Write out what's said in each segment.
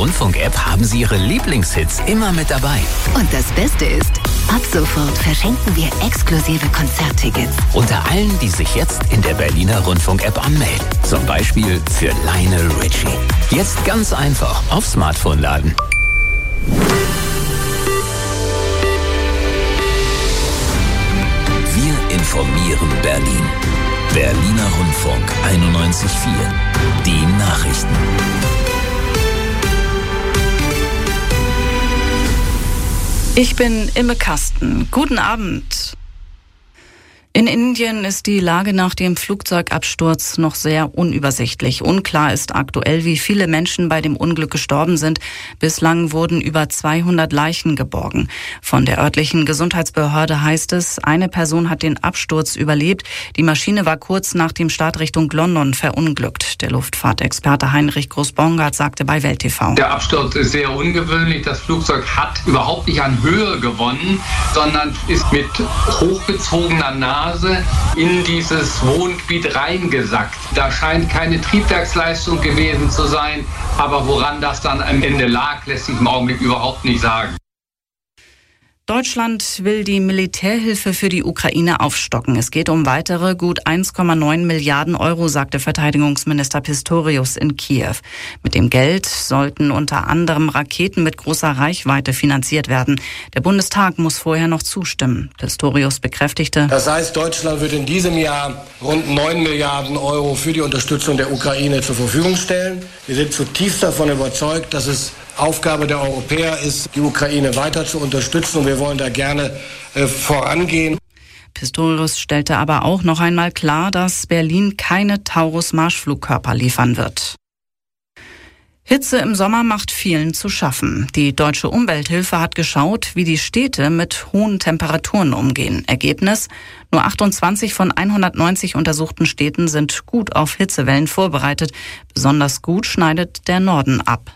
Rundfunk-App haben Sie Ihre Lieblingshits immer mit dabei. Und das Beste ist, ab sofort verschenken wir exklusive Konzerttickets. Unter allen, die sich jetzt in der Berliner Rundfunk-App anmelden. Zum Beispiel für Lionel Richie. Jetzt ganz einfach auf Smartphone laden. Wir informieren Berlin. Berliner Rundfunk 91.4. Die Nachrichten. Ich bin Imme Kasten. Guten Abend. In Indien ist die Lage nach dem Flugzeugabsturz noch sehr unübersichtlich. Unklar ist aktuell, wie viele Menschen bei dem Unglück gestorben sind. Bislang wurden über 200 Leichen geborgen. Von der örtlichen Gesundheitsbehörde heißt es, eine Person hat den Absturz überlebt. Die Maschine war kurz nach dem Start Richtung London verunglückt. Der Luftfahrtexperte Heinrich Groß-Bongard sagte bei Welt TV. Der Absturz ist sehr ungewöhnlich. Das Flugzeug hat überhaupt nicht an Höhe gewonnen, sondern ist mit hochgezogener Nase in dieses Wohngebiet reingesackt. Da scheint keine Triebwerksleistung gewesen zu sein, aber woran das dann am Ende lag, lässt sich im Augenblick überhaupt nicht sagen. Deutschland will die Militärhilfe für die Ukraine aufstocken. Es geht um weitere gut 1,9 Milliarden Euro, sagte Verteidigungsminister Pistorius in Kiew. Mit dem Geld sollten unter anderem Raketen mit großer Reichweite finanziert werden. Der Bundestag muss vorher noch zustimmen. Pistorius bekräftigte: Das heißt, Deutschland wird in diesem Jahr rund 9 Milliarden Euro für die Unterstützung der Ukraine zur Verfügung stellen. Wir sind zutiefst davon überzeugt, dass es Aufgabe der Europäer ist, die Ukraine weiter zu unterstützen, und wir wollen da gerne vorangehen. Pistorius stellte aber auch noch einmal klar, dass Berlin keine Taurus-Marschflugkörper liefern wird. Hitze im Sommer macht vielen zu schaffen. Die Deutsche Umwelthilfe hat geschaut, wie die Städte mit hohen Temperaturen umgehen. Ergebnis: Nur 28 von 190 untersuchten Städten sind gut auf Hitzewellen vorbereitet. Besonders gut schneidet der Norden ab.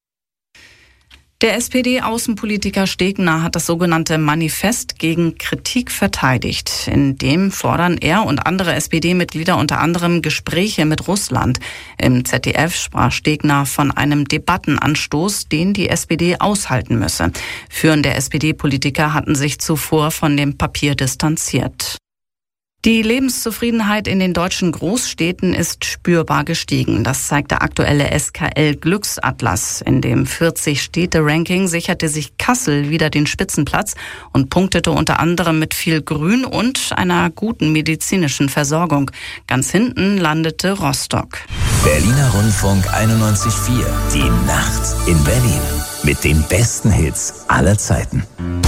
Der SPD-Außenpolitiker Stegner hat das sogenannte Manifest gegen Kritik verteidigt. In dem fordern er und andere SPD-Mitglieder unter anderem Gespräche mit Russland. Im ZDF sprach Stegner von einem Debattenanstoß, den die SPD aushalten müsse. Führende SPD-Politiker hatten sich zuvor von dem Papier distanziert. Die Lebenszufriedenheit in den deutschen Großstädten ist spürbar gestiegen. Das zeigt der aktuelle SKL-Glücksatlas. In dem 40-Städte-Ranking sicherte sich Kassel wieder den Spitzenplatz und punktete unter anderem mit viel Grün und einer guten medizinischen Versorgung. Ganz hinten landete Rostock. Berliner Rundfunk 91.4. Die Nacht in Berlin. Mit den besten Hits aller Zeiten.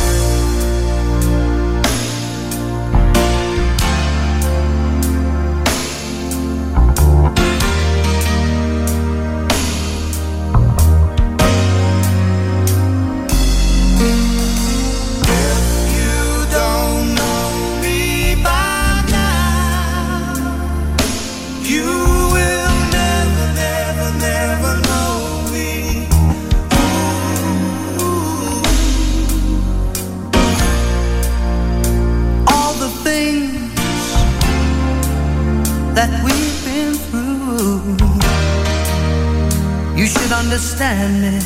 That we've been through, you should understand me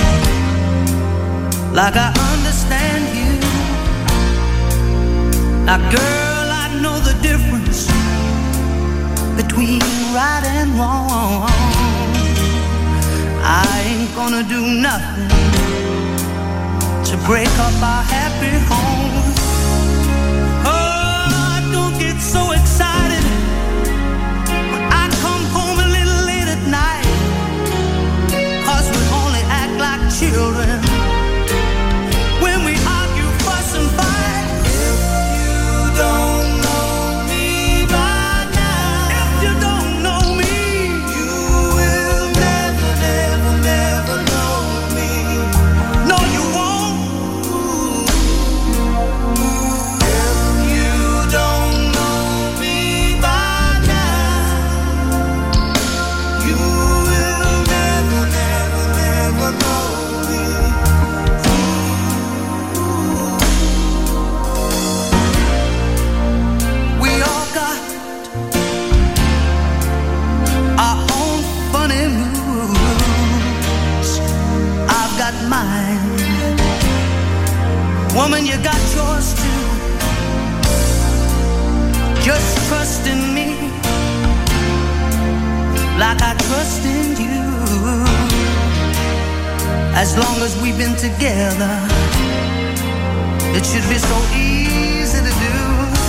like I understand you. Now girl, I know the difference between right and wrong. I ain't gonna do nothing to break up our happy home. Oh, don't get so excited when I come home a little late at night, 'cause we only act like children when we argue, fuss and fight. If you don't know me by now, if you don't know me, you will never, never, never know me. No, you won't. As long as we've been together, it should be so easy to do.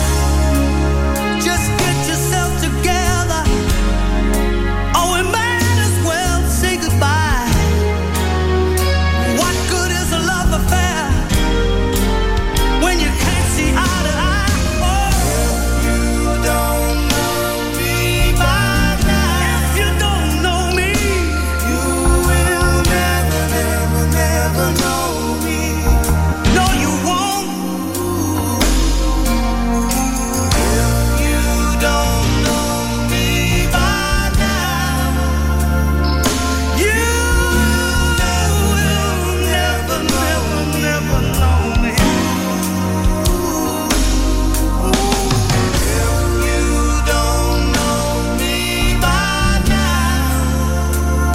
Just get yourself together, or we might as well say goodbye. What good is a love affair when you can't see eye to eye? Oh, you don't know me by now. If you don't know me, you will never, never, never know me. No, you won't. If you don't know me by now, you will never, never, never know me. If you don't know me by now,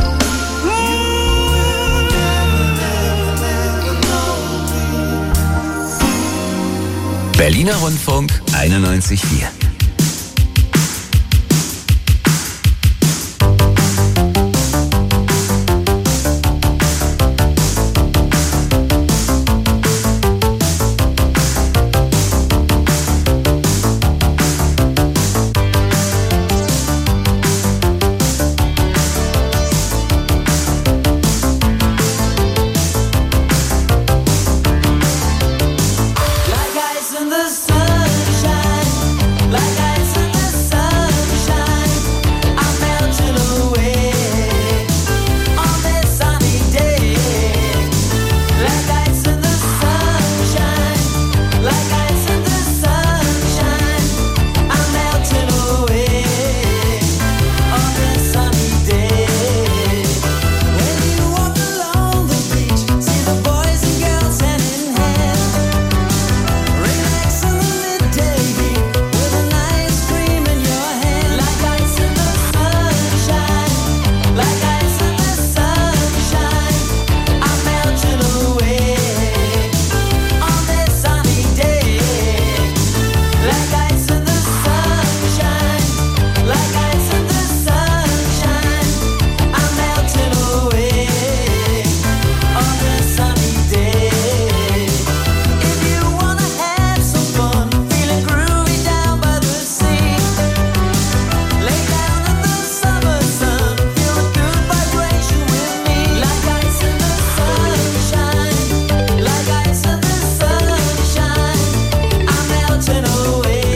you will never, never, never know me. Berliner Rundfunk 91,4. Like ice in the sunshine, like ice in the sunshine, I'm melting away on this sunny day. Like ice in the sunshine, like ice in the sunshine, I'm melting away on this sunny day. When you walk along the beach, see the boys and girls hand in hand. Relax in the midday heat with an ice cream in your hand. Like ice in the sunshine, like ice in the sunshine, I'm melting away on this sunny day. Like ice in the sunshine, like ice in the sunshine, I'm melting away on this sunny day. If you wanna have some fun, feeling groovy down by the sea, lay down in the summer sun, feel a good vibration with me. Like ice in the sunshine, like ice in the sunshine, I'm melting away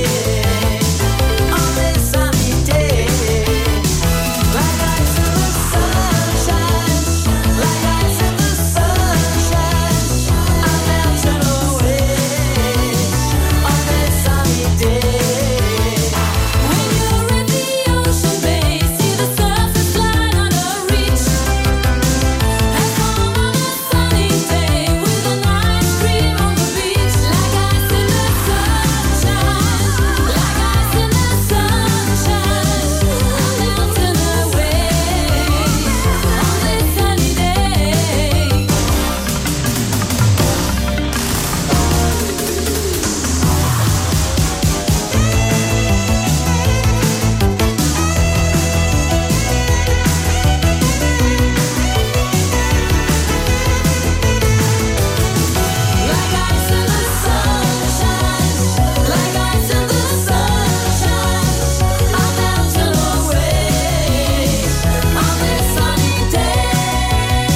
on this sunny day. Like ice in the sunshine, like ice in the sunshine, I'm melting away on this sunny day. When you're in the ocean, babe, see the surface line on a reach. Have fun on a sunny day with an ice cream on the beach. Like ice in the sunshine, like ice in the sunshine, I'm melting away on this sunny day. Like ice in the sunshine, like ice in the sunshine, I'm melting away on this sunny day.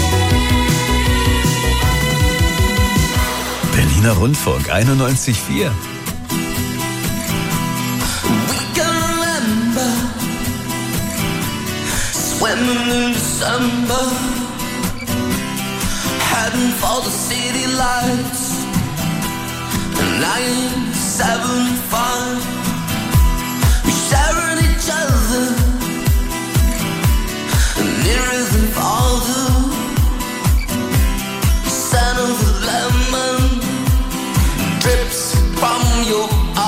Berliner Rundfunk 91,4. We can remember swimming in December, heading for the city lights. 975, we sharing each other, nearer than farther. Scent of lemon drips from your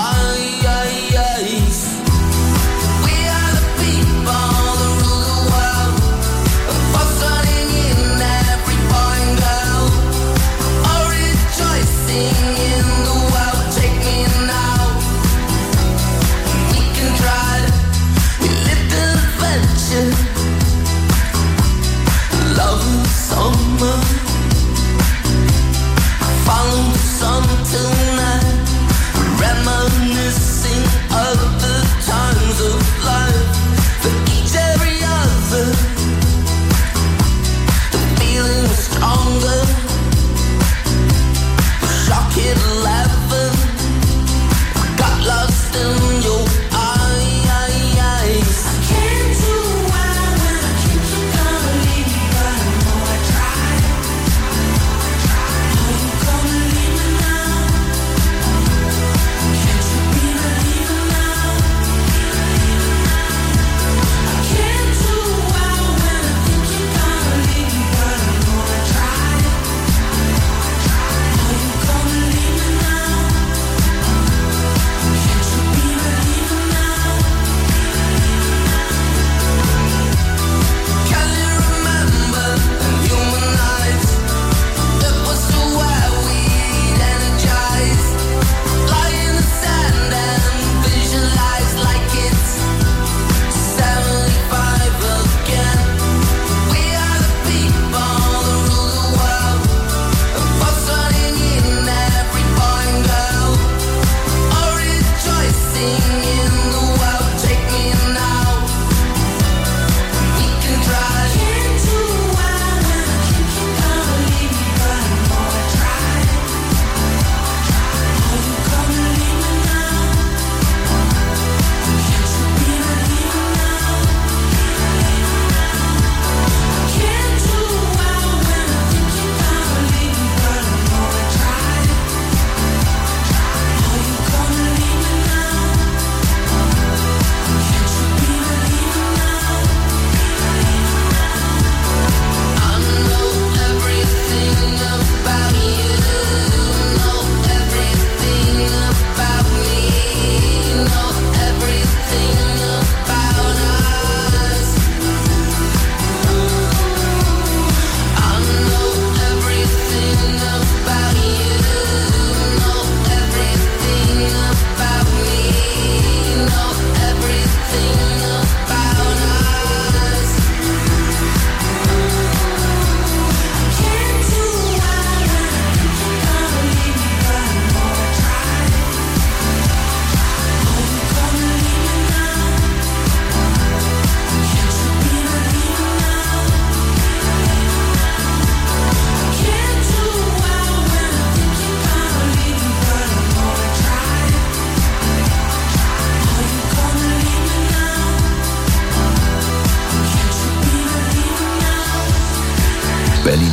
eyes. We are the people that rule the world, fostering in every boy and girl, all rejoicing in the world. Take me now, we can try to live the adventure, love and summer.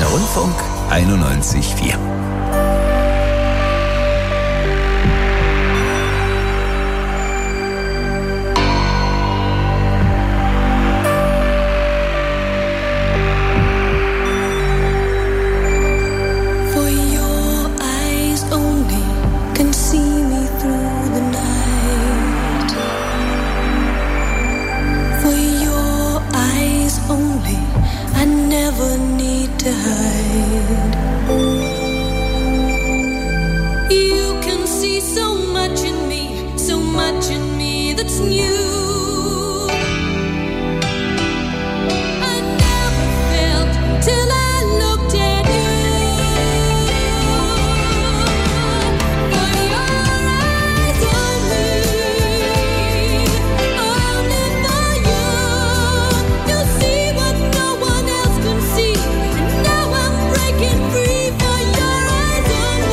Rundfunk 91,4.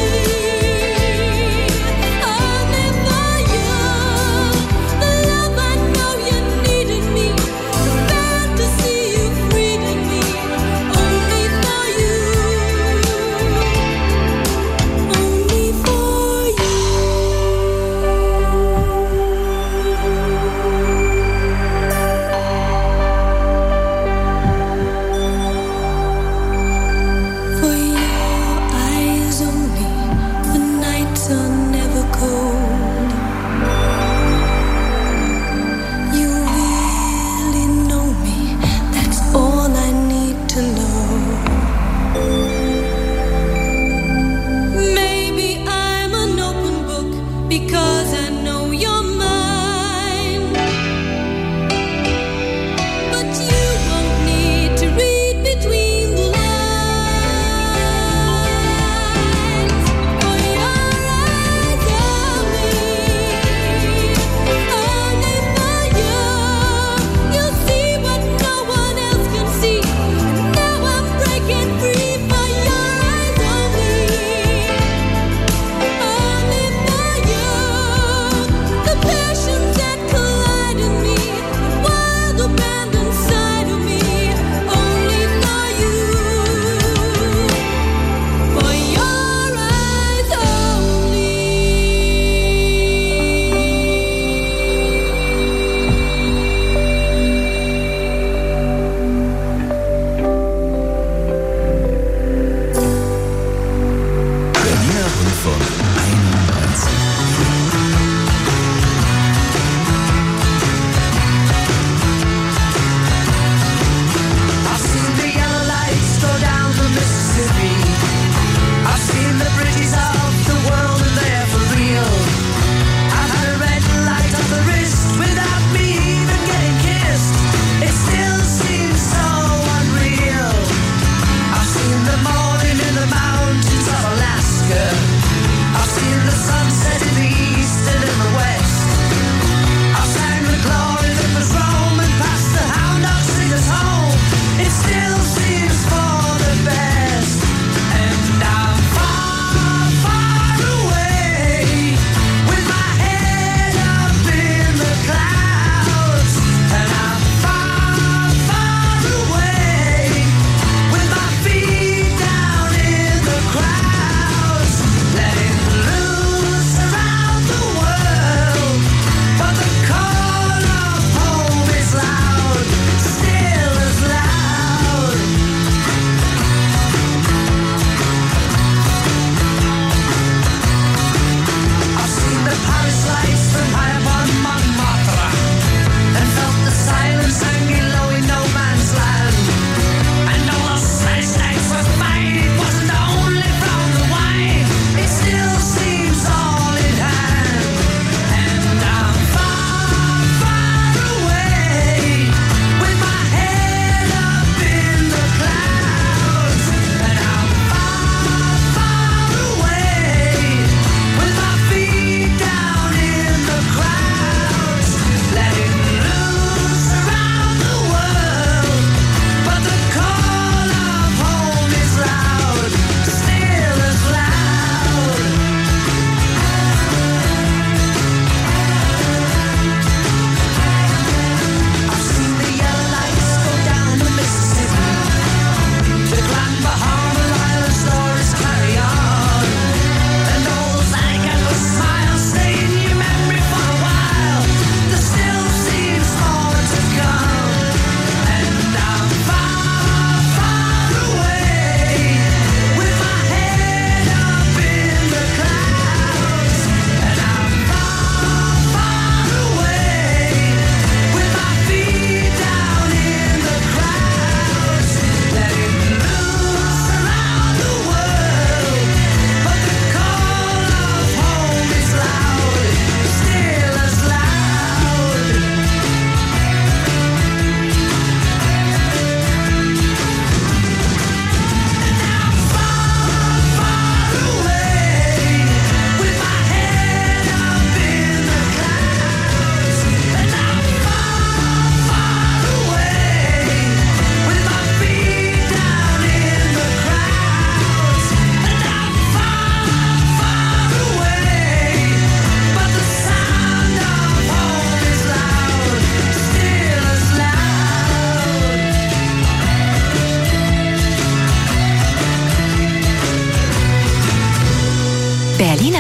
Love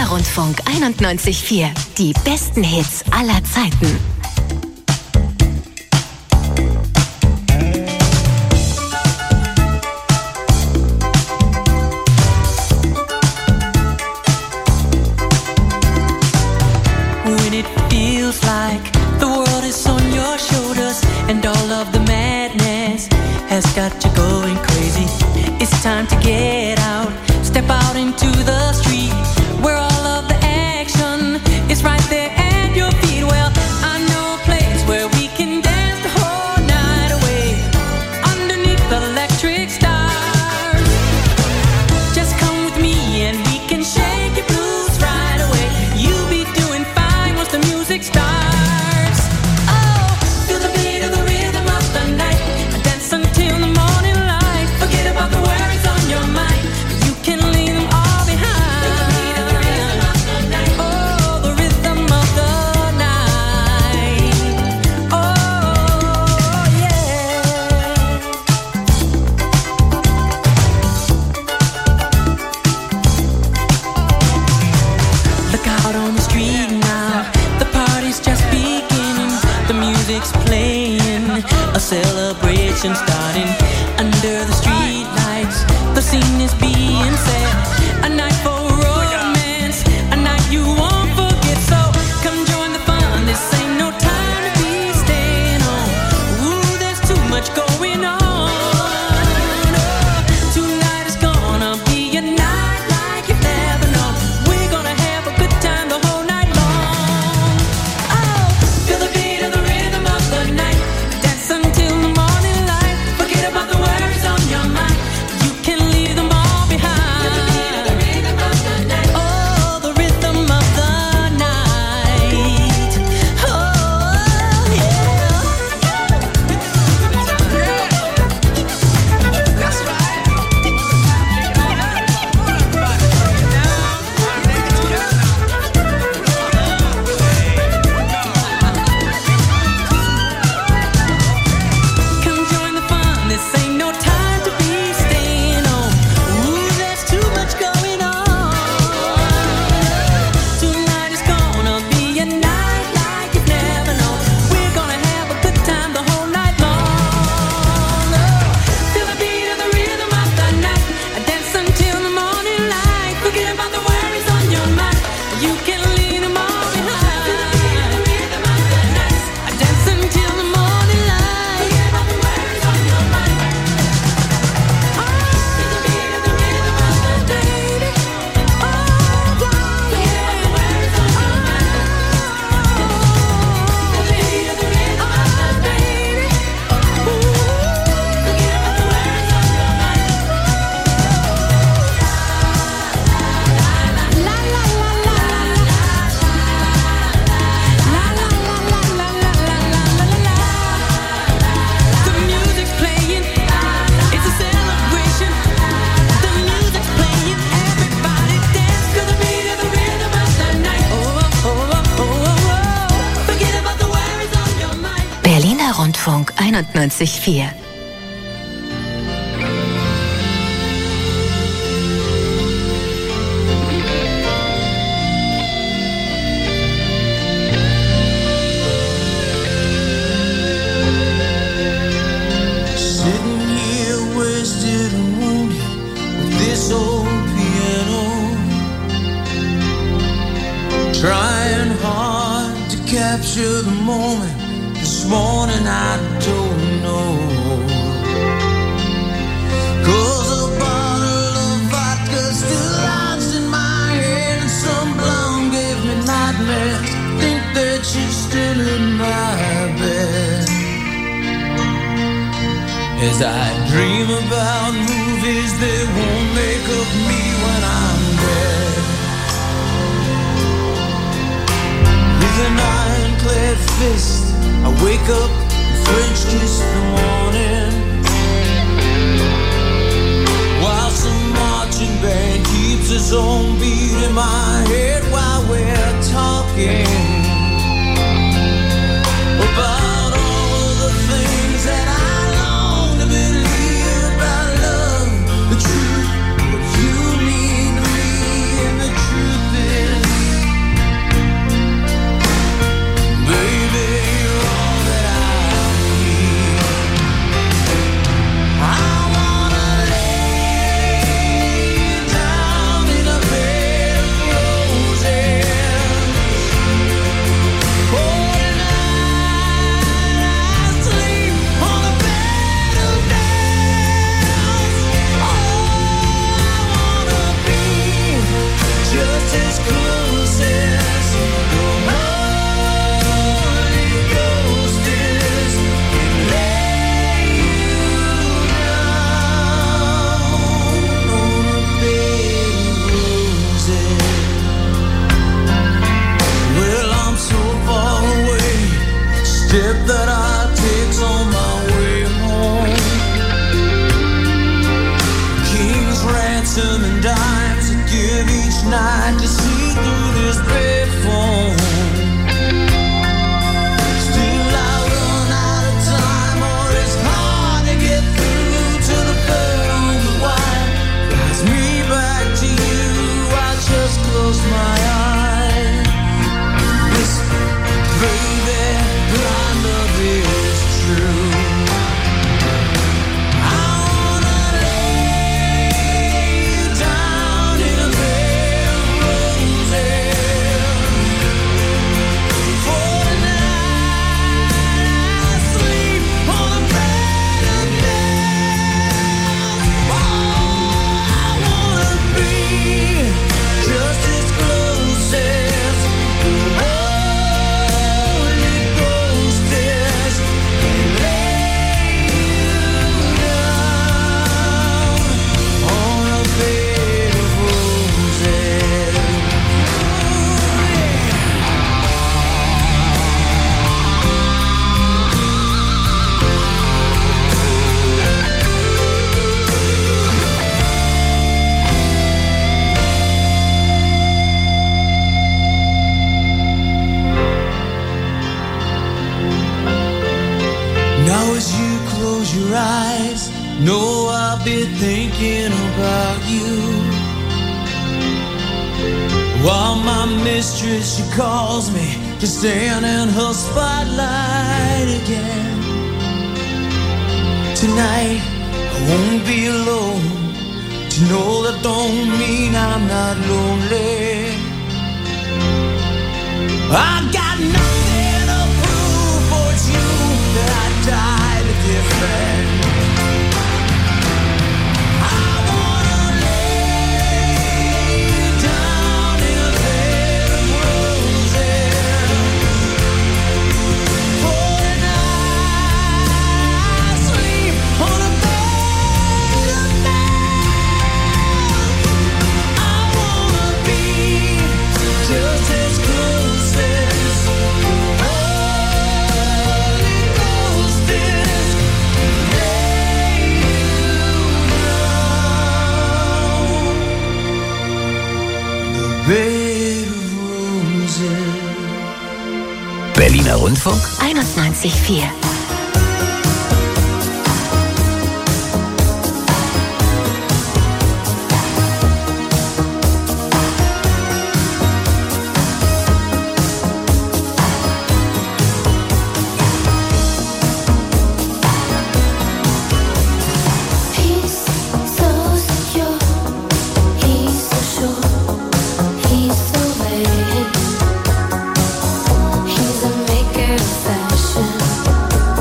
Berliner Rundfunk 91.4. Die besten Hits aller Zeiten. When it feels like the world is on your shoulders and all of the madness has got you going crazy, it's time to get out, step out into the street where all of the action is right there at your feet. Well, I know a place where we can dance the whole night away underneath the electric stars. Just come with me and we can shake your blues right away. You'll be doing fine once the music starts. Oh, feel the beat of the rhythm of the night. Dance until the morning light. Forget about the worries on your mind. You can leave them all behind. Feel the beat of the rhythm of the night. Oh, the rhythm of the night. Oh, yeah. Look out on the street now. The party's just beginning. The music's playing. A celebration starting under the street lights. The scene is being set. A night for romance. A night you won't forget. So come join the fun. This ain't no time to be staying home. Ooh, there's too much going on. Tonight is gonna be a night like you've never known. We're gonna have a good time the whole night long. Oh, feel the beat of the rhythm of the night. Dance until the morning light. Forget about the worries on your mind. You can leave them all behind. Feel the beat of the rhythm of the night. Oh, the rhythm of the night. Oh, yeah. That's right. Come join the fun. This ain't no time to be staying home. Ooh, there's too much going on. Tonight is gonna be a night like you've never known. We're gonna have a good time the whole night long. Feel the beat of the rhythm of the night. Dance until the morning light. Forget about the worries on your mind. You can leave them all behind. Feel the beat of the rhythm of the night. Dance until the morning light. Forget about the worries on your mind. Oh, feel the beat of the rhythm of the night. Oh, forget about the worries on your mind. The beat of the rhythm of the night. Ooh, forget about the worries on your mind. La la la la la la la la. The music's playing, it's a celebration. The music's playing, everybody dance to the beat of the rhythm of the night. Oh, oh, oh, oh, oh, oh. Forget about the worries on your mind. Berliner Rundfunk 91.4. Sitting here wasted and wounded with this old piano, trying hard to capture the moment. This morning I don't know, 'cause a bottle of vodka still lodged in my head, and some blonde gave me nightmares. Think that she's still in my bed. As I dream about movies that won't make up me when I'm dead. With an ironclad fist, I wake up and French kiss the morning, while some marching band keeps its own beat in my head while we're talking about all of the things that I long to believe about love, the truth, what you mean to me, and the truth is your eyes, know I'll be thinking about you. While my mistress, she calls me to stand in her spotlight again. Tonight, I won't be alone. To know that don't mean I'm not lonely. I got nothing to prove, for it's you that I died to defend. I wanna lay you down in a bed of roses for a night, sleep on a bed of nails. I wanna be just as close as Holy Ghost is. Lay you down, the bed of roses. Berliner Rundfunk. 91,4. He's so secure, he's so sure, he's so vague. He's a maker of fashion.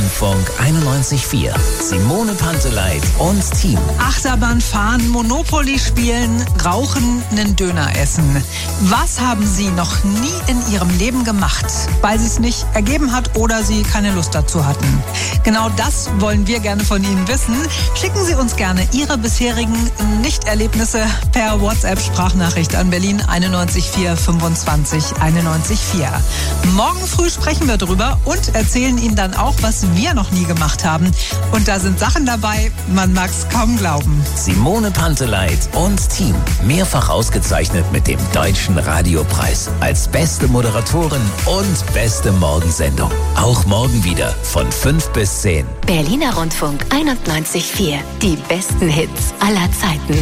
Rundfunk 91.4. Simone Panteleit und Team. Achterbahn fahren, Monopoly spielen, rauchen, einen Döner essen. Was haben Sie noch nie in Ihrem Leben gemacht, weil Sie es nicht ergeben hat oder Sie keine Lust dazu hatten? Genau das wollen wir gerne von Ihnen wissen. Schicken Sie uns gerne Ihre bisherigen Nichterlebnisse per WhatsApp-Sprachnachricht an Berlin 91.4 25 91.4. Morgen früh sprechen wir drüber und erzählen Ihnen dann auch, was wir noch nie gemacht haben. Und da sind Sachen dabei, man mag es kaum glauben. Simone Panteleit und Team. Mehrfach ausgezeichnet mit dem Deutschen Radiopreis als beste Moderatorin und beste Morgensendung. Auch morgen wieder von 5 bis 10. Berliner Rundfunk 91.4. Die besten Hits aller Zeiten.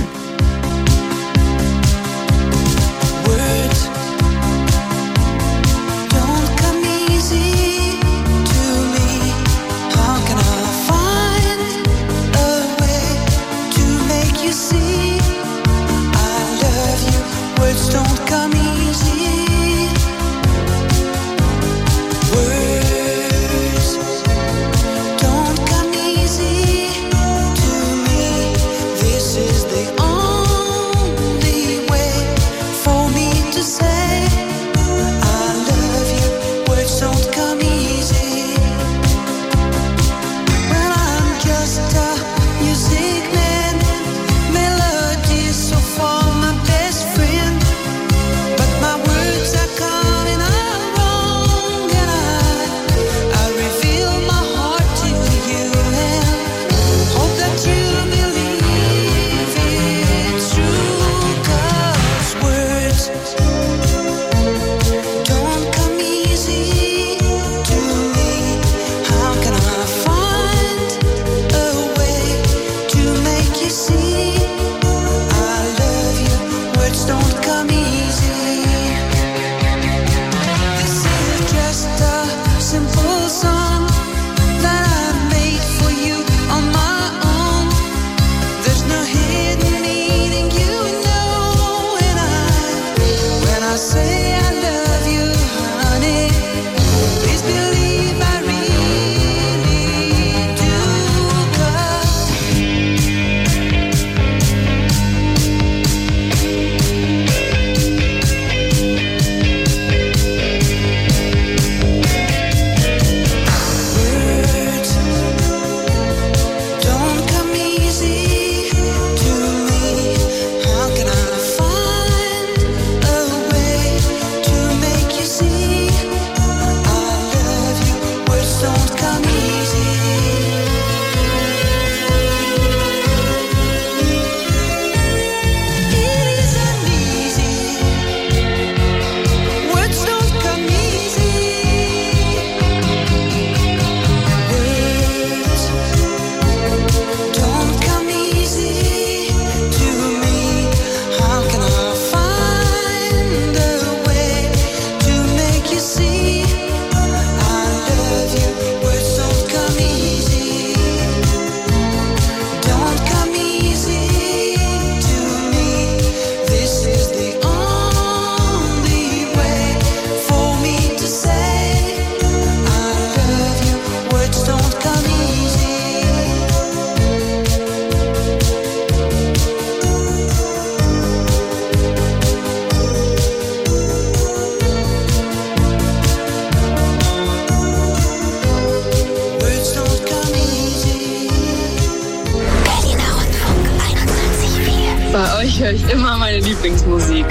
Höre ich immer meine Lieblingsmusik.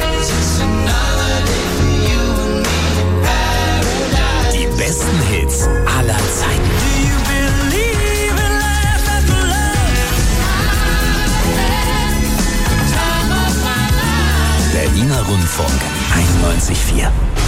Die besten Hits aller Zeiten. Berliner Rundfunk 91.4.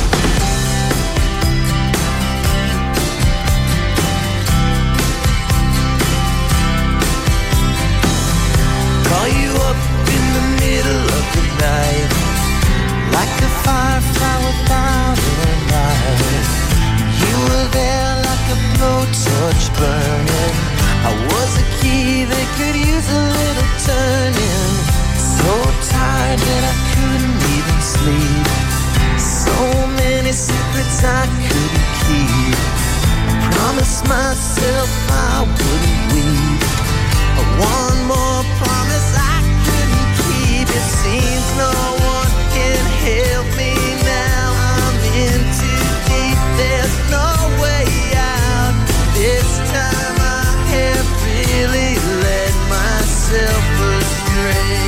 Call you up in the middle of the night, like a firefly without a light. You were there like a blowtorch burning. I was a key that could use a little turning. So tired that I couldn't even sleep. So many secrets I couldn't keep. Promise promised myself I wouldn't weep. One more promise I couldn't keep. It seems no one can help me now. I'm in too deep, there's no way out. This time I have really led myself astray.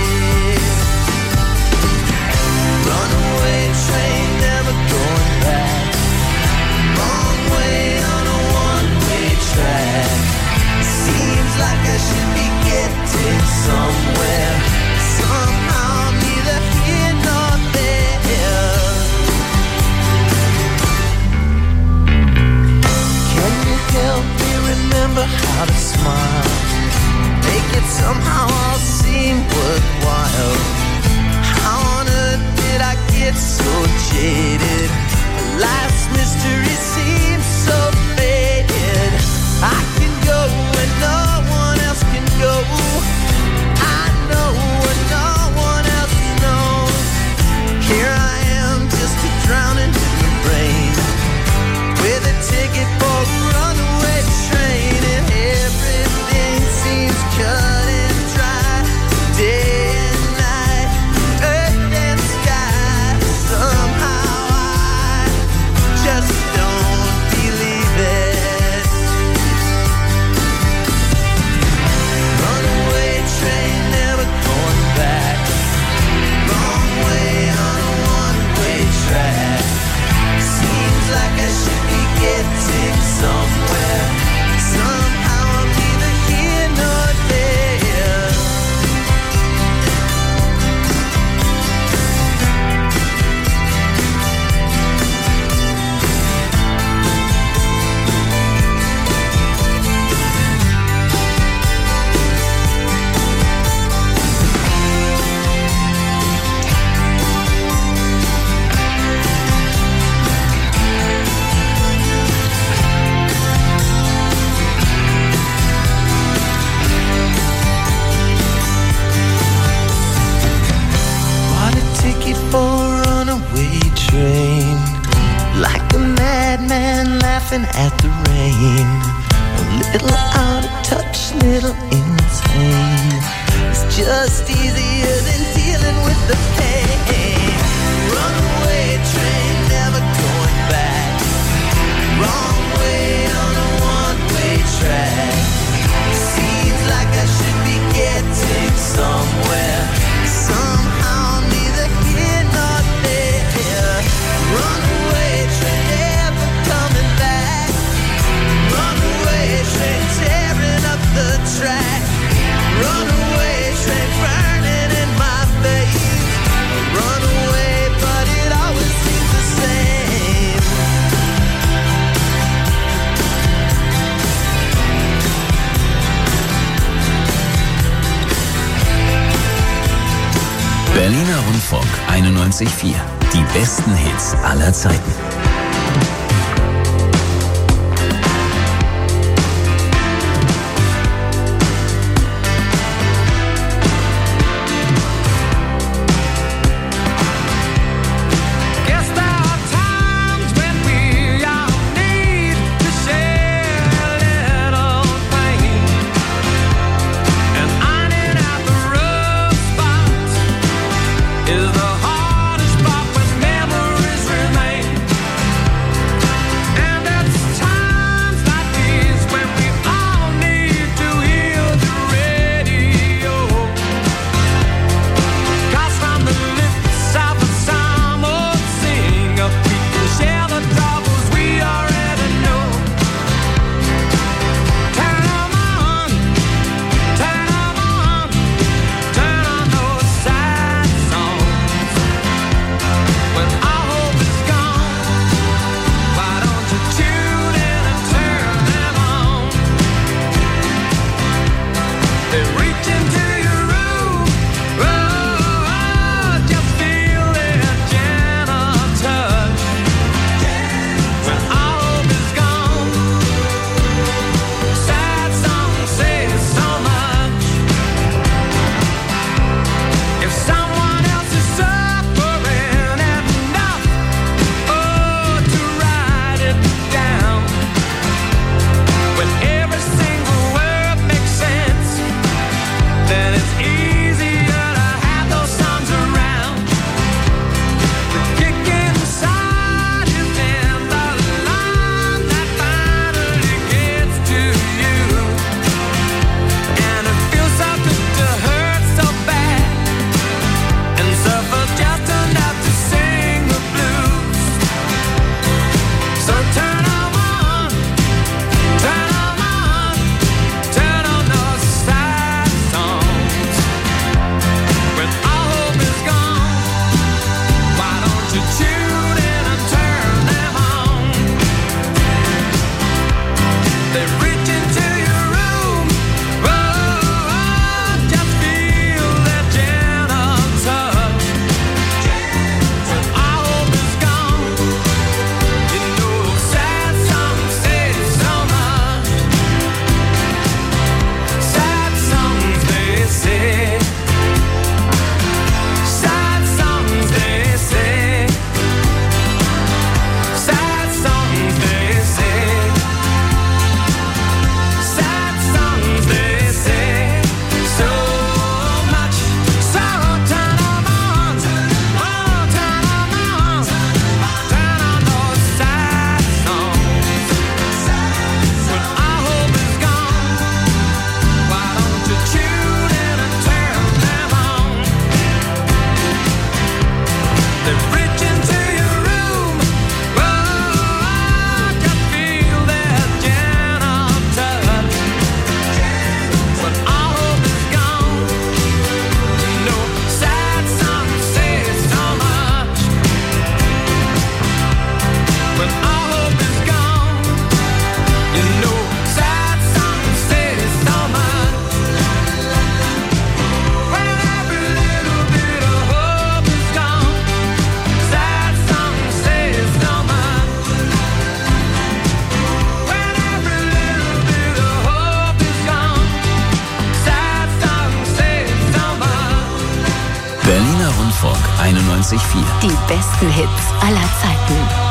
Runaway train, never going back. Wrong way on a one-way track. Seems like I should be getting somewhere. Somehow I'm neither here nor there. Can you help me remember how to smile? Make it somehow all seem worthwhile. How on earth did I get so jaded? Life's mystery seems so faded. I can go where no one else can go. I know what no one else knows. Here I am, just drowning in the rain, with a ticket for a runaway train, and everything seems cut and dry. Day and night, earth and sky. Somehow I just don't believe it. Runaway train, never going back. Wrong way on a one-way track. Seems like I should be getting somewhere. Somehow I'm neither here nor there. Bought a ticket for a runaway train, like a madman laughing at the rain. A little out of touch, little insane. It's just easier than dealing with the pain. Runaway train, never going back. Wrong way on a one-way track. Seems like I should be getting somewhere. Somehow I'm neither here nor there. Runaway train, never coming back. Runaway train, tearing up the track. Runaway train, burning in my face. Runaway, but it always seems the same. Berliner Rundfunk 91.4. Die besten Hits aller Zeiten. Guess there are times when we all need to share a little pain, and ironing out the rough spots is the hardest part when memories remain. 91,4. Die besten Hits aller Zeiten.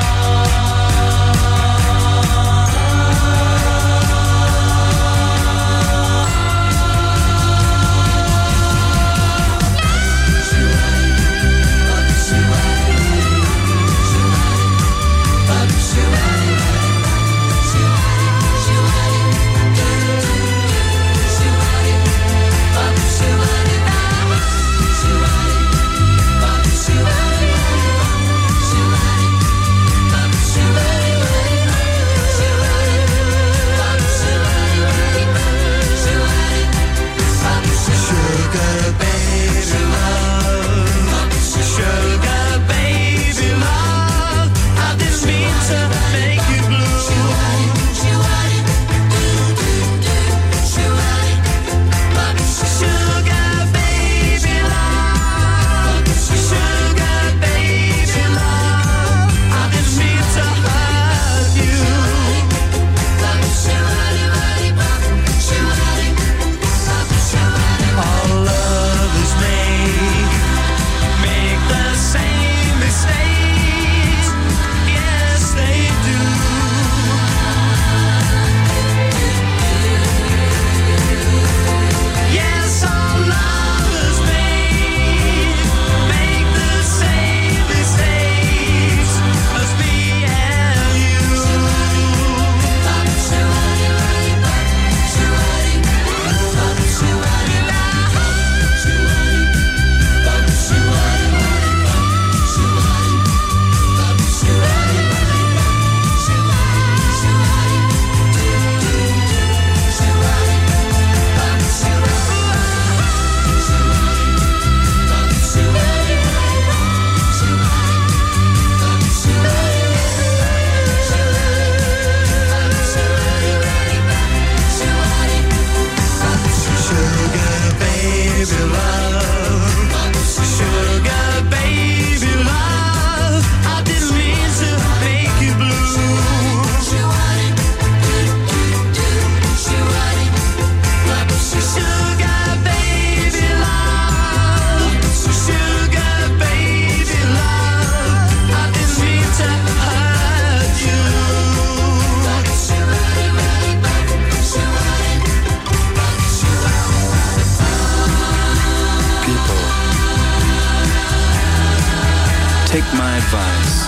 Take my advice.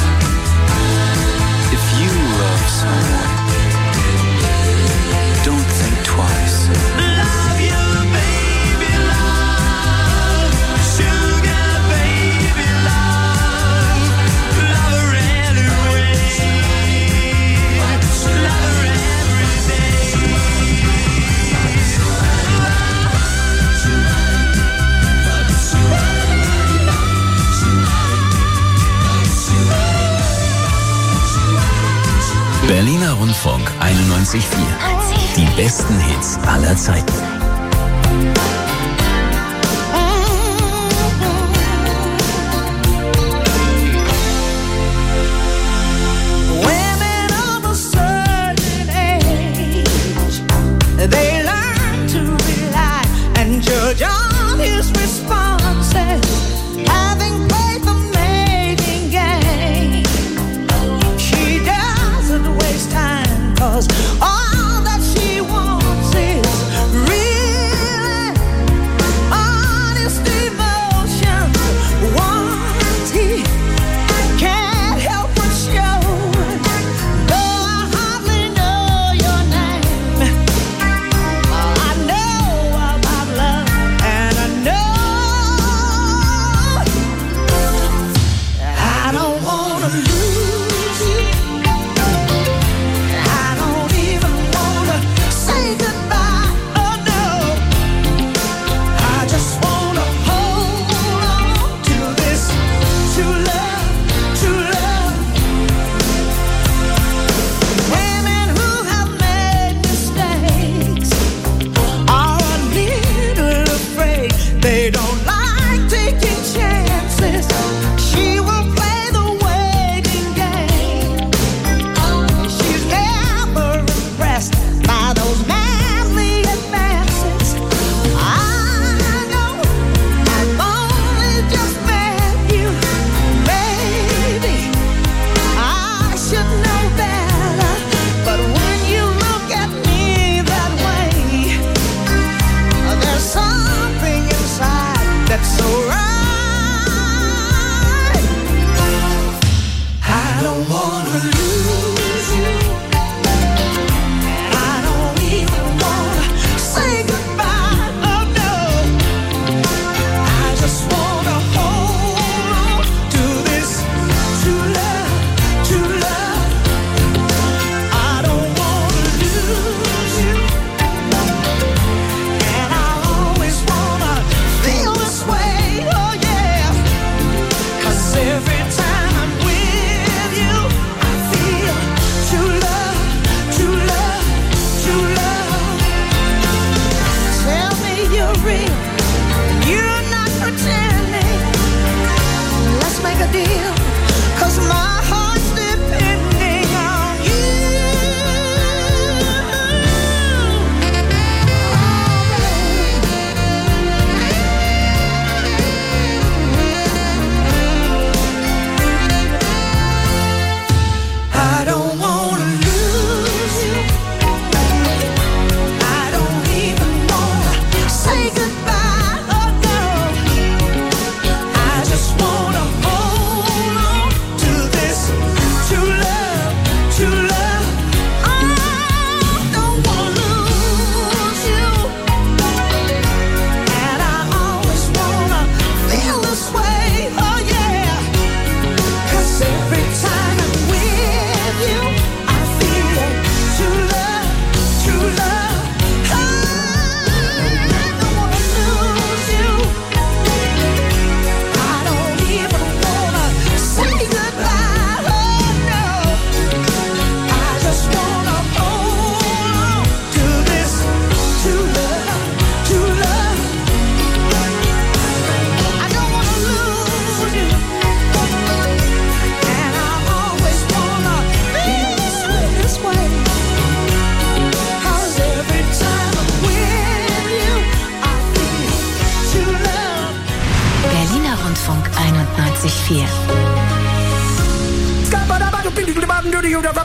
If you love someone, don't think twice. Love you, baby, love. Sugar, baby, love. Love her anyway. Love her every day. Berliner Rundfunk 91,4. Die besten Hits aller Zeiten. Women of a certain age, they learn to rely and judge on his responses, having played the mating game. She doesn't waste time, 'cause all that she wants is real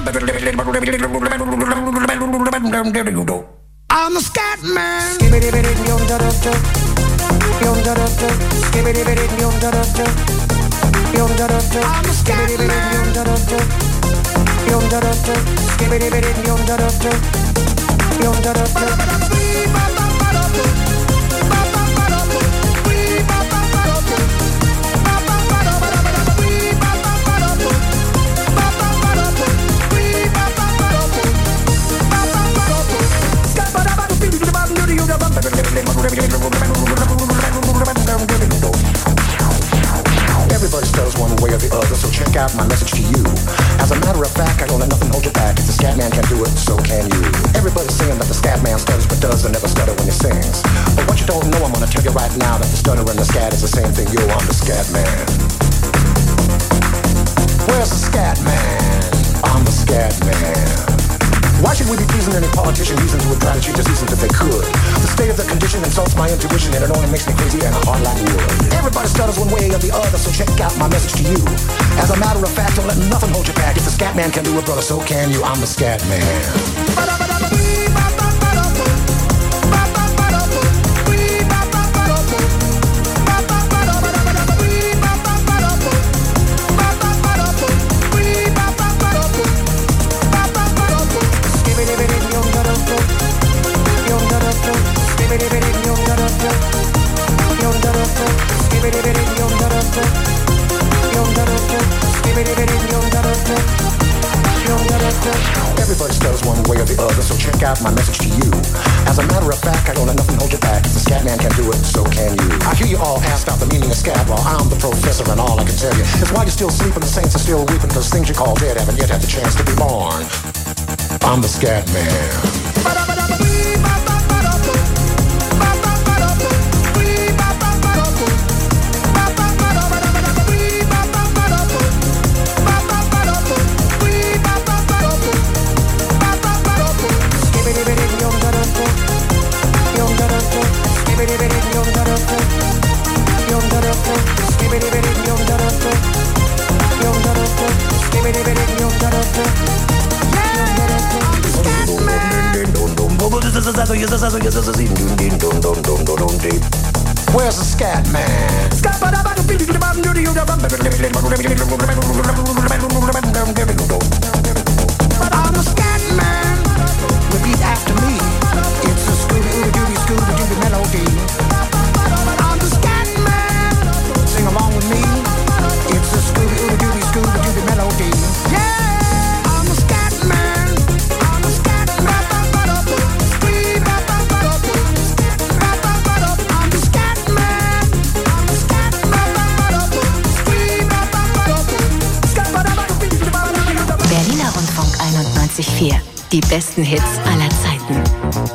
I'm the scat man. Everybody stutters one way or the other, so check out my message to you. As a matter of fact, I don't let nothing hold you back. If the scat man can do it, so can you. Everybody's saying that the scat man stutters but does and never stutter when he sings. But what you don't know, I'm gonna tell you right now that the stutter and the scat is the same thing. Yo, I'm the scat man. Where's the scat man? I'm the scat man. Why should we be pleasing any politician using to try to cheat the seasons if they could? The state of the condition insults my intuition and it only makes me crazy and a heart like wood. Everybody stutters one way or the other, so check out my message to you. As a matter of fact, don't let nothing hold you back. If the scat man can do it, brother, so can you. I'm the scat man. Everybody stutters one way or the other, so check out my message to you. As a matter of fact, I don't let nothing hold you back. If the scat man can do it, so can you. I hear you all ask out the meaning of scat, well, I'm the professor and all I can tell you is why you're still sleeping, the saints are still weeping, because things you call dead haven't yet had the chance to be born. I'm the scat man. Where's the scat man? I'm the scat man. Repeat after me. It's a Scooby-Dooby melody. I'm the scat man. Sing along with me. It's a Scooby-Dooby melody. Yeah, I'm the scat man. I'm the scat man. Berliner Rundfunk 91.4. Die besten Hits aller Zeiten.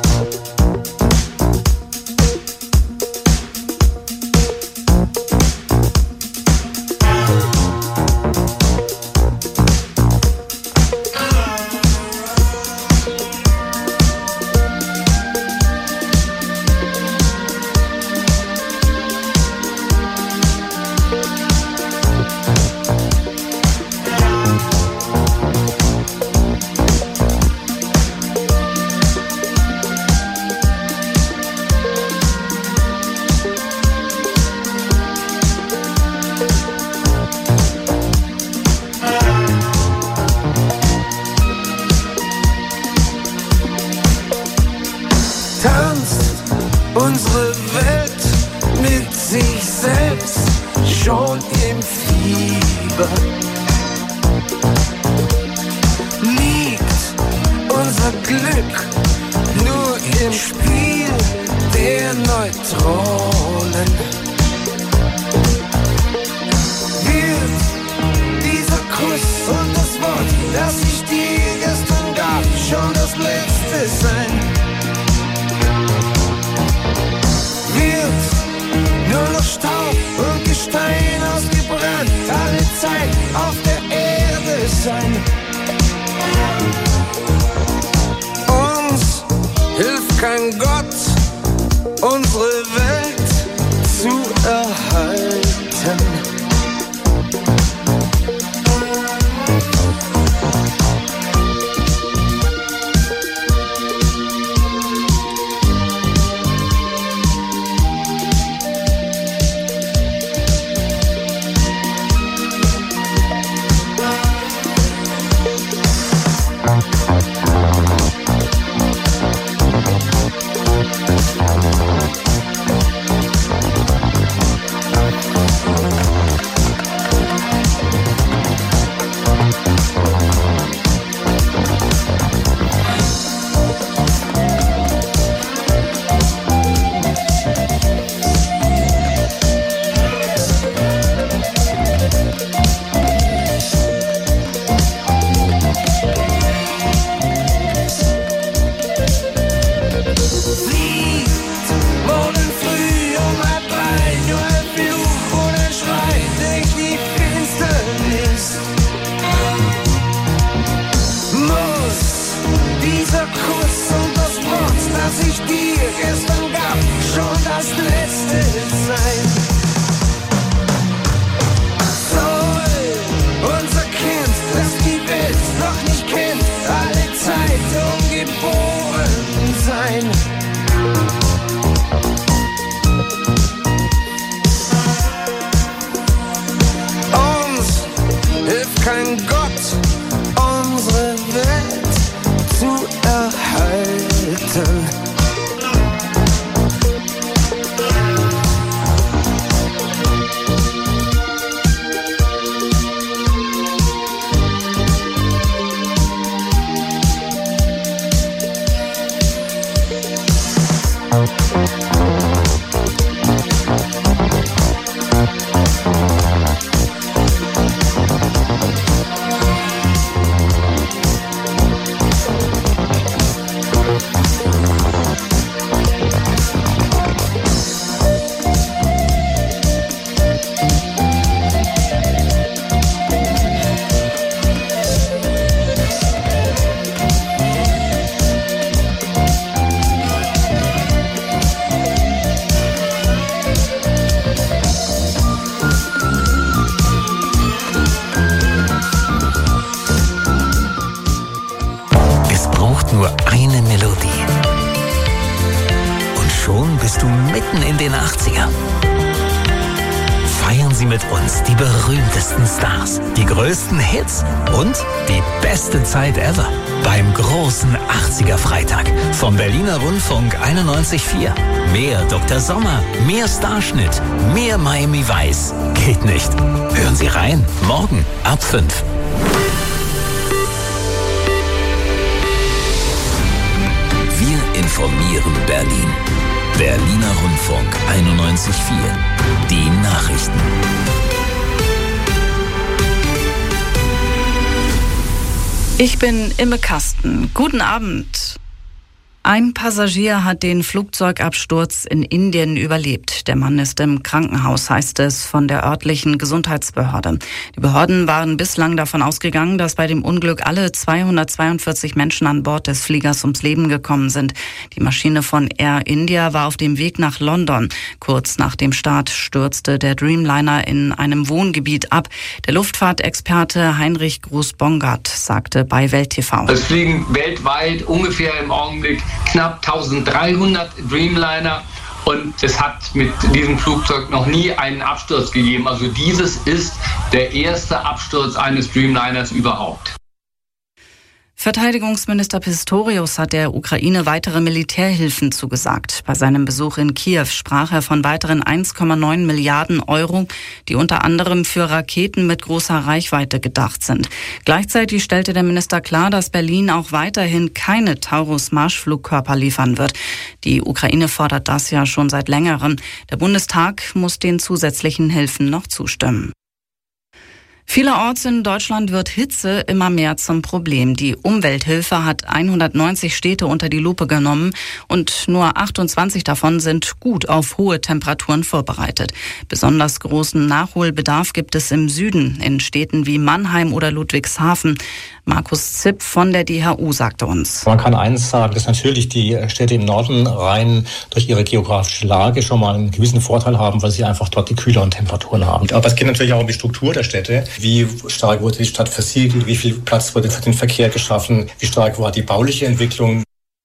Unsere Welt mit sich selbst schon im Fieber. Liegt unser Glück nur im Spiel der Neutronen? Wird dieser Kuss und das Wort, das ich dir gestern gab, schon das letzte sein? Nur noch Staub und Gestein ausgebrannt, alle Zeit auf der Erde sein. Uns hilft kein Gott, unsere Welt zu erhalten. dieser Kuss und das Wort, das ich dir gestern gab, schon das letzte sein. Soll unser Kind, das die Welt noch nicht kennt, alle Zeit ungeboren sein. Uns hilft kein Gott, unsere Welt zu erhalten. Nur eine Melodie. Und schon bist du mitten in den 80ern. Feiern Sie mit uns die berühmtesten Stars, die größten Hits und die beste Zeit ever beim großen 80er Freitag vom Berliner Rundfunk 91.4. Mehr Dr. Sommer, mehr Starschnitt, mehr Miami Vice. Geht nicht. Hören Sie rein. Morgen ab 5. Wir informieren Berlin. Berliner Rundfunk 91.4. Die Nachrichten. Ich bin Imme Kasten. Guten Abend. Ein Passagier hat den Flugzeugabsturz in Indien überlebt. Der Mann ist im Krankenhaus, heißt es von der örtlichen Gesundheitsbehörde. Die Behörden waren bislang davon ausgegangen, dass bei dem Unglück alle 242 Menschen an Bord des Fliegers ums Leben gekommen sind. Die Maschine von Air India war auf dem Weg nach London. Kurz nach dem Start stürzte der Dreamliner in einem Wohngebiet ab. Der Luftfahrtexperte Heinrich Groß-Bongard sagte bei Welt TV: Es fliegen weltweit ungefähr im Augenblick knapp 1300 Dreamliner und es hat mit diesem Flugzeug noch nie einen Absturz gegeben. Also dieses ist der erste Absturz eines Dreamliners überhaupt. Verteidigungsminister Pistorius hat der Ukraine weitere Militärhilfen zugesagt. Bei seinem Besuch in Kiew sprach er von weiteren 1,9 Milliarden Euro, die unter anderem für Raketen mit großer Reichweite gedacht sind. Gleichzeitig stellte der Minister klar, dass Berlin auch weiterhin keine Taurus-Marschflugkörper liefern wird. Die Ukraine fordert das ja schon seit längerem. Der Bundestag muss den zusätzlichen Hilfen noch zustimmen. Vielerorts in Deutschland wird Hitze immer mehr zum Problem. Die Umwelthilfe hat 190 Städte unter die Lupe genommen und nur 28 davon sind gut auf hohe Temperaturen vorbereitet. Besonders großen Nachholbedarf gibt es im Süden, in Städten wie Mannheim oder Ludwigshafen. Markus Zipp von der DHU sagte uns: Man kann eins sagen, dass natürlich die Städte im Norden rein durch ihre geografische Lage schon mal einen gewissen Vorteil haben, weil sie einfach dort die kühleren Temperaturen haben. Aber es geht natürlich auch um die Struktur der Städte. Wie stark wurde die Stadt versiegelt? Wie viel Platz wurde für den Verkehr geschaffen? Wie stark war die bauliche Entwicklung?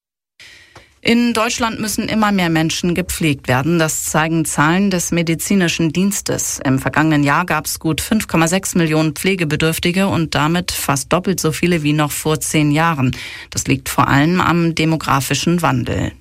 In Deutschland müssen immer mehr Menschen gepflegt werden. Das zeigen Zahlen des medizinischen Dienstes. Im vergangenen Jahr gab es gut 5,6 Millionen Pflegebedürftige und damit fast doppelt so viele wie noch vor 10 Jahren. Das liegt vor allem am demografischen Wandel.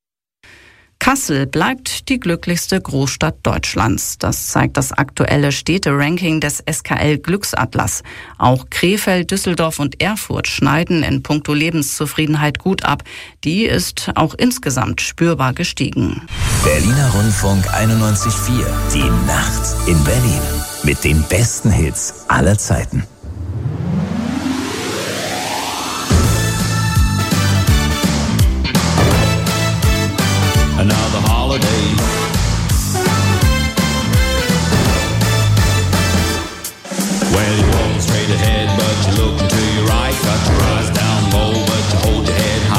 Kassel bleibt die glücklichste Großstadt Deutschlands. Das zeigt das aktuelle Städte-Ranking des SKL Glücksatlas. Auch Krefeld, Düsseldorf und Erfurt schneiden in puncto Lebenszufriedenheit gut ab. Die ist auch insgesamt spürbar gestiegen. Berliner Rundfunk 91.4. Die Nacht in Berlin. Mit den besten Hits aller Zeiten. Another holiday. Well, you're walking straight ahead, but you're looking to your right. Got your eyes down low, but you hold your head high.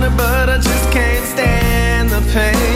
but I just can't stand the pain.